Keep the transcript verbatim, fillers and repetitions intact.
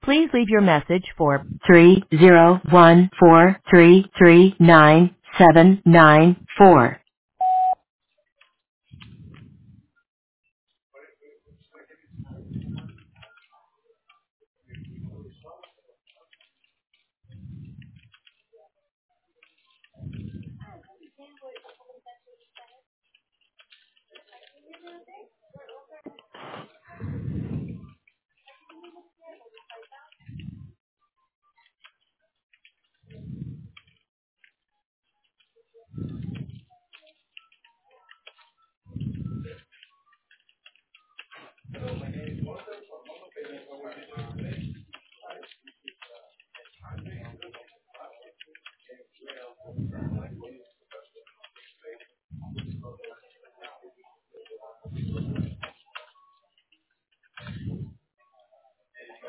Please leave your message for three zero one four three three nine seven nine four.